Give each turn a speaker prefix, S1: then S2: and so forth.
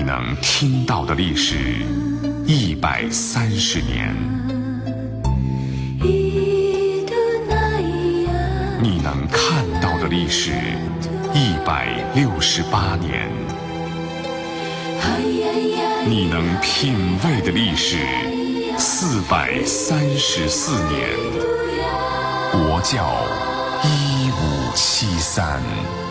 S1: 能听到的历史130年，你能看到的历史168年，你能品味的历史434年。国教1573。